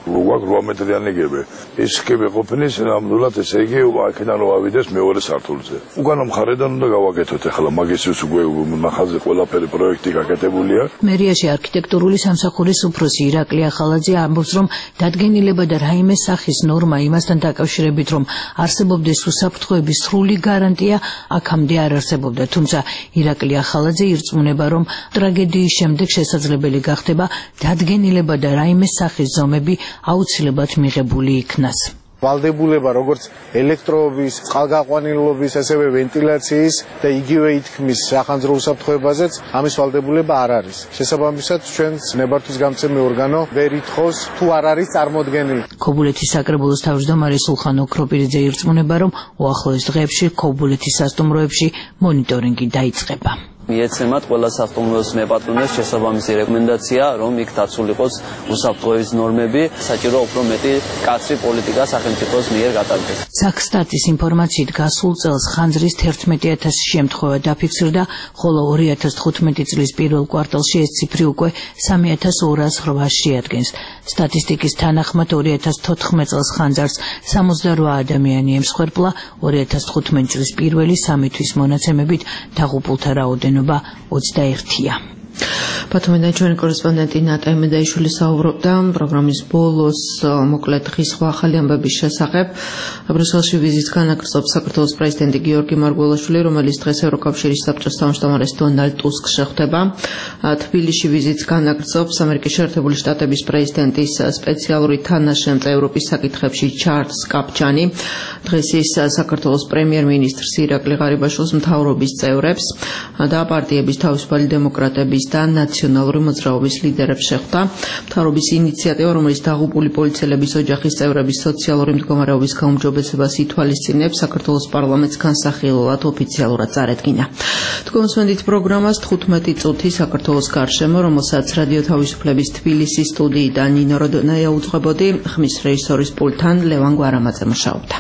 რუგვაკ რვა მეტრიანი გებე. ის გებე ყოფნის ნამდვილად ესე იგი აქედან რო ავიდეს მეორე სართულზე. უკანა მხარედან უნდა გავაკეთოთ ახლა მაგისის უკვე ნახაზი ყველაფერი პროექტი გაკეთებულია. მერიაში არქიტექტურული სამსახურის უფროსი ირაკლი ახალაძე ამბობს, რომ დადგენილება და რაიმე სახის ნორმა იმასთან დაკავშირებით, რომ არსებობდეს უსაფრთხოების სრული გარანტია, აქამდე არ არსებობდა. თუმცა ირაკლი ახალაძე ირწმუნება, რომ ტრაგედიის შემდეგ შესაძლებელი გახდება დადგენილება და რაიმე სახის ზომები აუცილებლად მიღებული იქნას. ვალდებულება როგორც ელექტროობის, წყალგაყვანილობის, ასევე ვენტილაციის და იგივე ითქმის სახანძრო უსაფრთხოებაზეც ამის ვალდებულება არ არის. შესაბამისად, ჩვენს ნებართვის გამცემი ორგანო ვერ ითხოვს თუ არ არის წარმოდგენილი. ქობულეთის საკრებულოს თავმჯდომარე სულხან ოქროპირიძე ირწმუნება, რომ უახლოეს დღეებში ქობულეთის სასტუმროებში მონიტორინგი დაიწყება. მიეცემათ ყველა სასტუმროს მეპატრონეს შესაბამისი რეკომენდაცია, რომ იქ დაცული იყოს უსაფრთხოების ნორმები, საჭირო უფრო მეტი კაცრი პოლიტიკა სახელმწიფოს მიერ გატარდეს. საქსტატის ინფორმაციით გასულ წელს ხანძრის თერთმეტი ათასი შემთხვევა დაფიქსირდა, ხოლო ორი ათას თხუთმეტი წლის პირველ კვარტალში ეს ციფრი უკვე სამი ათას ორას რვას შეადგენს. სტატისტიკის თანახმად ორი ათას თოთხმეტ წელს ხანძარს სამოცდარვა ადამიანი ემსხვერპლა, ორი ათას თხუთმეტი წლის პირველი სამი თვის მონაცემებით დაღუპულთა რაოდენობა ოცდაერთია. ბათუმიდან ჩვენი კორესპონდენტი ნატა იმედაიშვილი საუბრობდა პროგრამის ბოლოს მოკლედ დღის ახალი ამბების შესახებ. ბრიუსელში ვიზიტს განაგრძობს საქართველოს პრეზიდენტი გიორგი მარგველაშვილი, რომელიც დღეს ევროკავშირის საბჭოს თავმჯდომარეს დონალდ ტუსკს შეხვდება. თბილისში ვიზიტს განაგრძობს ამერიკის შეერთებული შტატების პრეზიდენტის სპეციალური თანაშემწე ევროპის საკითხებში ჩარლზ კაპჩანი. დღეს ის საქართველოს პრემიერ-მინისტრს ირაკლი ღარიბაშვილს, მთავრობის წევრებს და პარტიების თავისუფალი დემოკრატების და ნაციონალური მოძრაობის ლიდერებს შეხვდა. მთავრობის ინიციატივა, რომელიც დაღუპული პოლიციელების ოჯახის წევრების სოციალური მდგომარეობის გაუმჯობესებას ითვალისწინებს, საქართველოს პარლამენტს განსახილველად ოფიციალურად წარედგინა. თქვენსვენდით პროგრამას თხუთმეტი წუთი საქართველოს გარშემო, რომელსაც რადიო თავისუფლების თბილისის სტუდიიდან ნინო როდონაია უძღვებოდი, ხმის რეჟისორის პულტთან ლევან გვარამაძე მუშაობდა.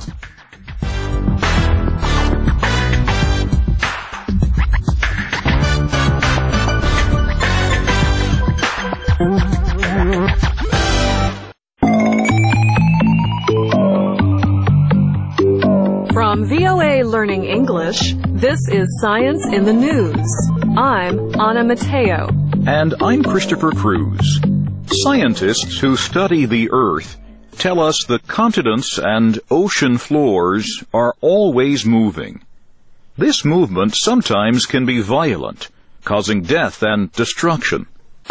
From V O A Learning English, this is Science in the News. I'm Anna Mateo. And I'm Christopher Cruz. Scientists who study the Earth tell us the continents and ocean floors are always moving. This movement sometimes can be violent, causing death and destruction.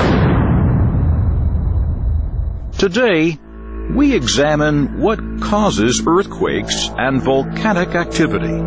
Today, we examine what causes earthquakes and volcanic activity.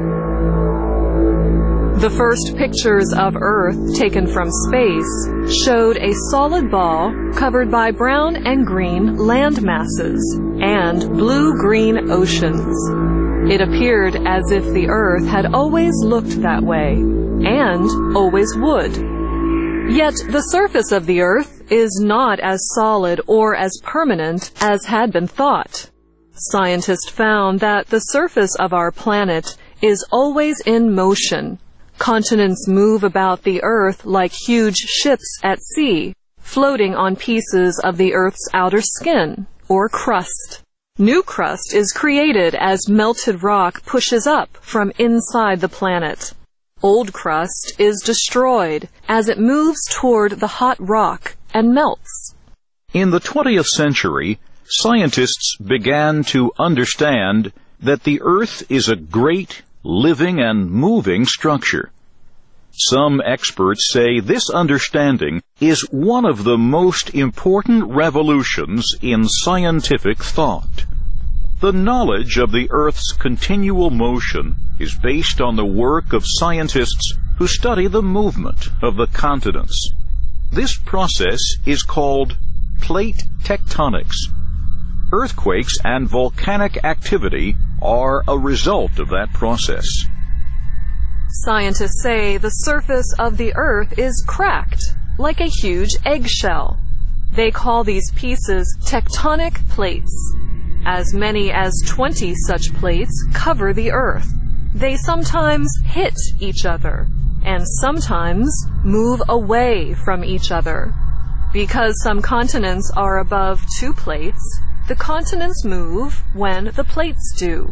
The first pictures of Earth taken from space showed a solid ball covered by brown and green land masses and blue-green oceans. It appeared as if the Earth had always looked that way, and always would. Yet the surface of the Earth is not as solid or as permanent as had been thought. Scientists found that the surface of our planet is always in motion. Continents move about the Earth like huge ships at sea, floating on pieces of the Earth's outer skin, or crust. New crust is created as melted rock pushes up from inside the planet. Old crust is destroyed as it moves toward the hot rock and melts. In the twentieth century, scientists began to understand that the Earth is a great, living and moving structure. Some experts say this understanding is one of the most important revolutions in scientific thought. The knowledge of the Earth's continual motion is based on the work of scientists who study the movement of the continents. This process is called plate tectonics. Earthquakes and volcanic activity are a result of that process. Scientists say the surface of the Earth is cracked, like a huge eggshell. They call these pieces tectonic plates. As many as twenty such plates cover the Earth. They sometimes hit each other, and sometimes move away from each other. Because some continents are above two plates, the continents move when the plates do.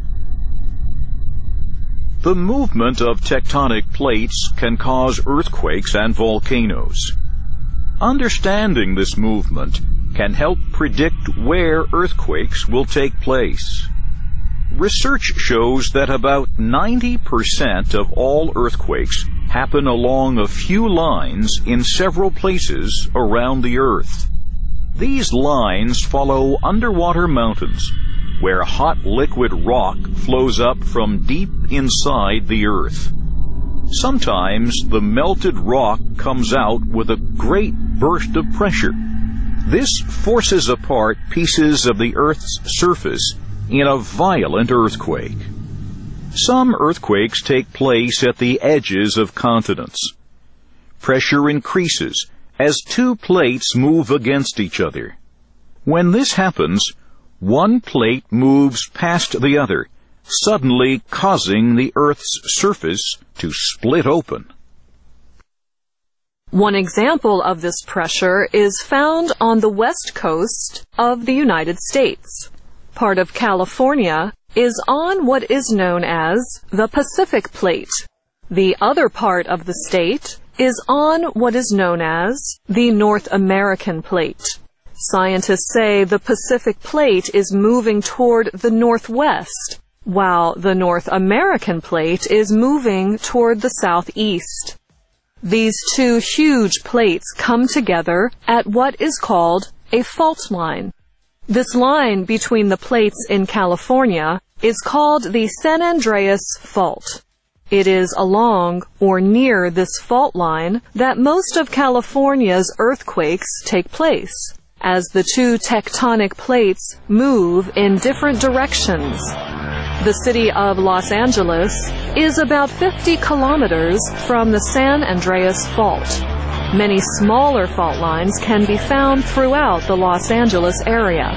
The movement of tectonic plates can cause earthquakes and volcanoes. Understanding this movement can help predict where earthquakes will take place. Research shows that about ninety percent of all earthquakes happen along a few lines in several places around the Earth. These lines follow underwater mountains, where hot liquid rock flows up from deep inside the Earth. Sometimes the melted rock comes out with a great burst of pressure. This forces apart pieces of the Earth's surface in a violent earthquake. Some earthquakes take place at the edges of continents. Pressure increases as two plates move against each other. When this happens, one plate moves past the other, suddenly causing the Earth's surface to split open. One example of this pressure is found on the west coast of the United States. Part of California is on what is known as the Pacific Plate. The other part of the state is on what is known as the North American Plate. Scientists say the Pacific Plate is moving toward the northwest, while the North American Plate is moving toward the southeast. These two huge plates come together at what is called a fault line. This line between the plates in California is called the San Andreas Fault. It is along or near this fault line that most of California's earthquakes take place, as the two tectonic plates move in different directions. The city of Los Angeles is about fifty kilometers from the San Andreas Fault. Many smaller fault lines can be found throughout the Los Angeles area.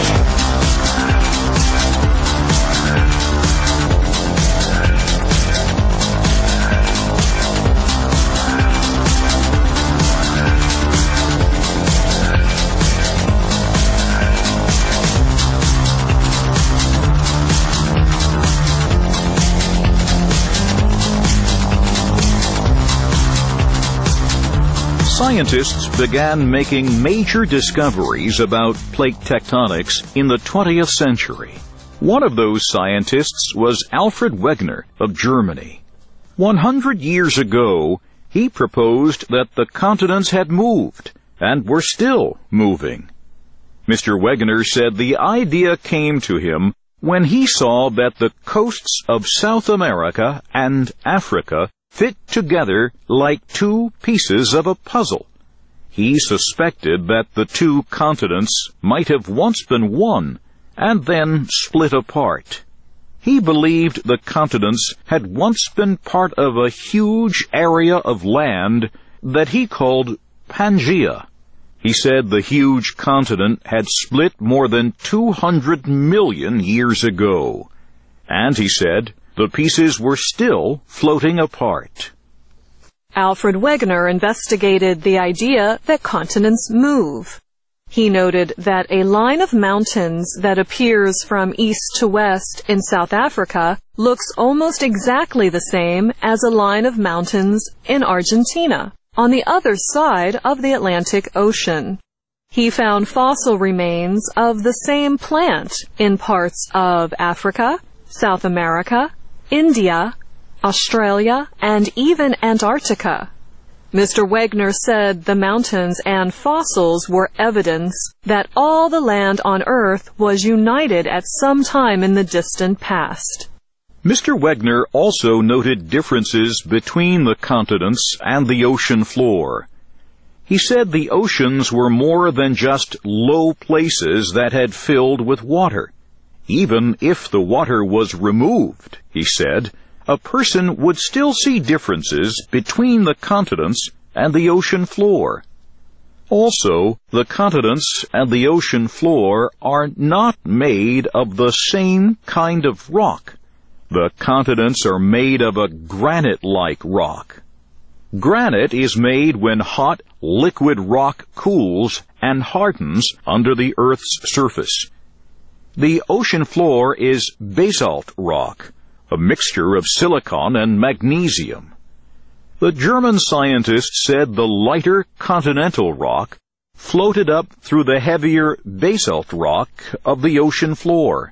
Scientists began making major discoveries about plate tectonics in the twentieth century. One of those scientists was Alfred Wegener of Germany. One hundred years ago, he proposed that the continents had moved and were still moving. Mister Wegener said the idea came to him when he saw that the coasts of South America and Africa fit together like two pieces of a puzzle. He suspected that the two continents might have once been one and then split apart. He believed the continents had once been part of a huge area of land that he called Pangaea. He said the huge continent had split more than two hundred million years ago. And he said the pieces were still floating apart. Alfred Wegener investigated the idea that continents move. He noted that a line of mountains that appears from east to west in South Africa looks almost exactly the same as a line of mountains in Argentina, on the other side of the Atlantic Ocean. He found fossil remains of the same plant in parts of Africa, South America, India, Australia, and even Antarctica. Mister Wegener said the mountains and fossils were evidence that all the land on Earth was united at some time in the distant past. Mister Wegener also noted differences between the continents and the ocean floor. He said the oceans were more than just low places that had filled with water. Even if the water was removed, he said, a person would still see differences between the continents and the ocean floor. Also, the continents and the ocean floor are not made of the same kind of rock. The continents are made of a granite-like rock. Granite is made when hot, liquid rock cools and hardens under the Earth's surface. The ocean floor is basalt rock, a mixture of silicon and magnesium. The German scientists said the lighter continental rock floated up through the heavier basalt rock of the ocean floor.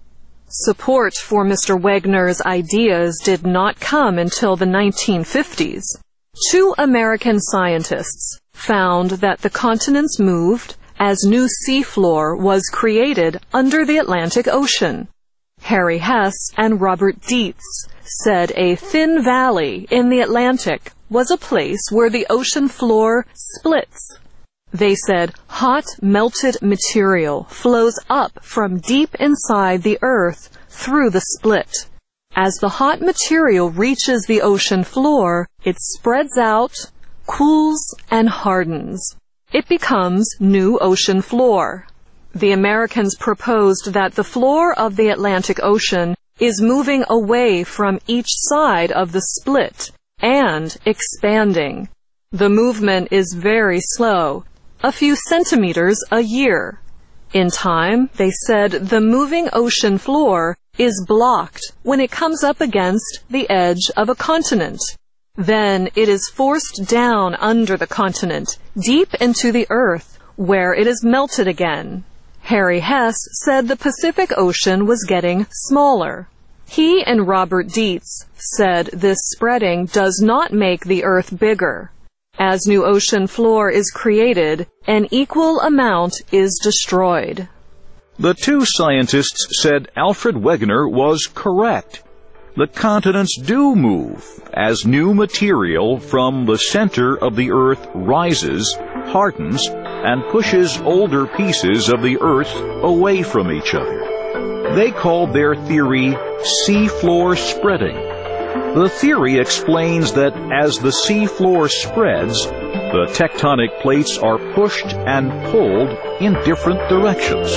Support for Mister Wegner's ideas did not come until the nineteen fifties. Two American scientists found that the continents moved as new seafloor was created under the Atlantic Ocean. Harry Hess and Robert Dietz said a thin valley in the Atlantic was a place where the ocean floor splits. They said hot melted material flows up from deep inside the earth through the split. As the hot material reaches the ocean floor, it spreads out, cools, and hardens. It becomes new ocean floor. The Americans proposed that the floor of the Atlantic Ocean is moving away from each side of the split and expanding. The movement is very slow, a few centimeters a year. In time, they said the moving ocean floor is blocked when it comes up against the edge of a continent. Then it is forced down under the continent, deep into the earth, where it is melted again. Harry Hess said the Pacific Ocean was getting smaller. He and Robert Dietz said this spreading does not make the earth bigger. As new ocean floor is created, an equal amount is destroyed. The two scientists said Alfred Wegener was correct. The continents do move as new material from the center of the earth rises, hardens, and pushes older pieces of the earth away from each other. They called their theory seafloor spreading. The theory explains that as the seafloor spreads, the tectonic plates are pushed and pulled in different directions.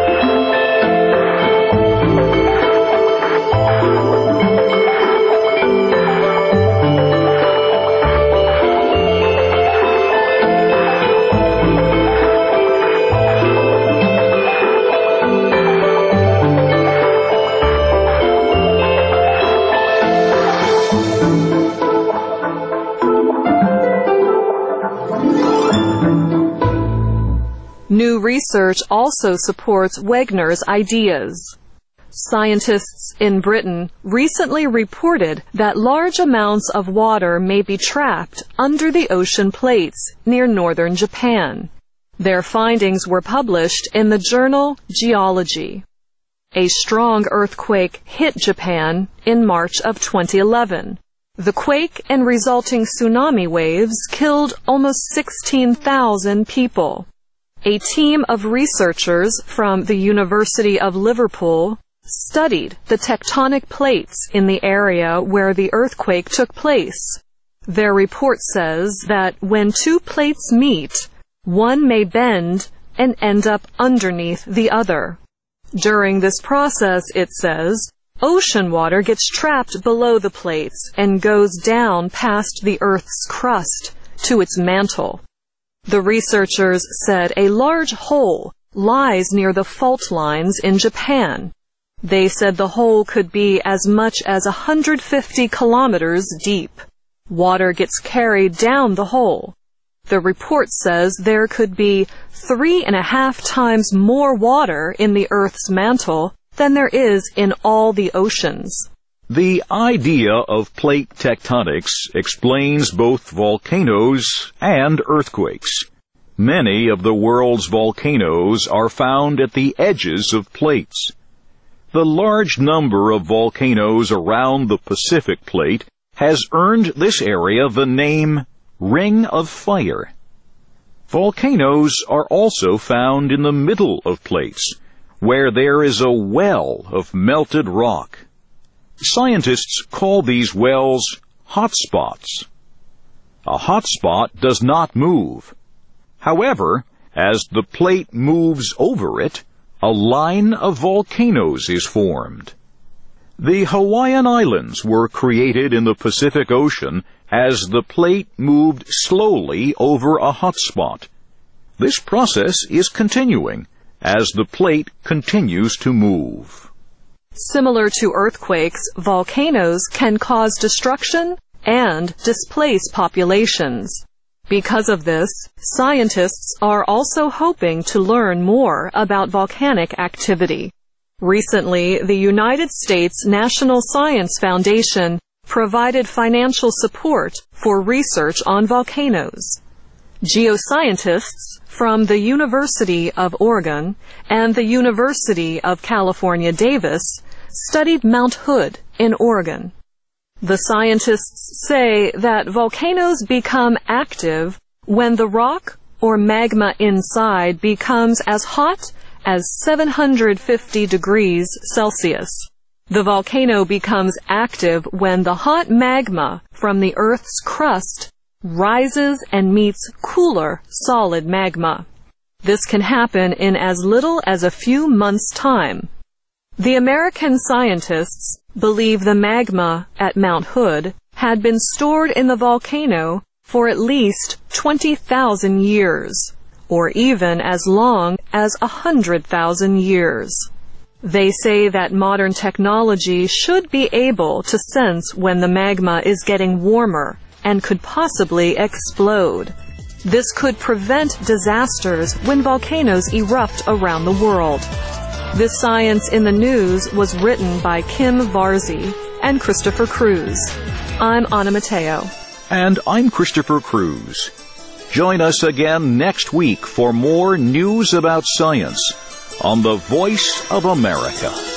New research also supports Wegener's ideas. Scientists in Britain recently reported that large amounts of water may be trapped under the ocean plates near northern Japan. Their findings were published in the journal Geology. A strong earthquake hit Japan in March of twenty eleven. The quake and resulting tsunami waves killed almost sixteen thousand people. A team of researchers from the University of Liverpool studied the tectonic plates in the area where the earthquake took place. Their report says that when two plates meet, one may bend and end up underneath the other. During this process, it says, ocean water gets trapped below the plates and goes down past the Earth's crust to its mantle. The researchers said a large hole lies near the fault lines in Japan. They said the hole could be as much as one hundred fifty kilometers deep. Water gets carried down the hole. The report says there could be three and a half times more water in the Earth's mantle than there is in all the oceans. The idea of plate tectonics explains both volcanoes and earthquakes. Many of the world's volcanoes are found at the edges of plates. The large number of volcanoes around the Pacific Plate has earned this area the name Ring of Fire. Volcanoes are also found in the middle of plates, where there is a well of melted rock. Scientists call these wells hotspots. A hotspot does not move. However, as the plate moves over it, a line of volcanoes is formed. The Hawaiian Islands were created in the Pacific Ocean as the plate moved slowly over a hot spot. This process is continuing as the plate continues to move. Similar to earthquakes, volcanoes can cause destruction and displace populations. Because of this, scientists are also hoping to learn more about volcanic activity. Recently, the United States National Science Foundation provided financial support for research on volcanoes. Geoscientists from the University of Oregon and the University of California, Davis studied Mount Hood in Oregon. The scientists say that volcanoes become active when the rock or magma inside becomes as hot as seven hundred fifty degrees Celsius. The volcano becomes active when the hot magma from the Earth's crust rises and meets cooler solid magma. This can happen in as little as a few months' time. The American scientists believe the magma at Mount Hood had been stored in the volcano for at least twenty thousand years, or even as long as one hundred thousand years. They say that modern technology should be able to sense when the magma is getting warmer and could possibly explode. This could prevent disasters when volcanoes erupt around the world. This Science in the News was written by Kim Varzi and Christopher Cruz. I'm Anna Mateo. And I'm Christopher Cruz. Join us again next week for more news about science on the Voice of America.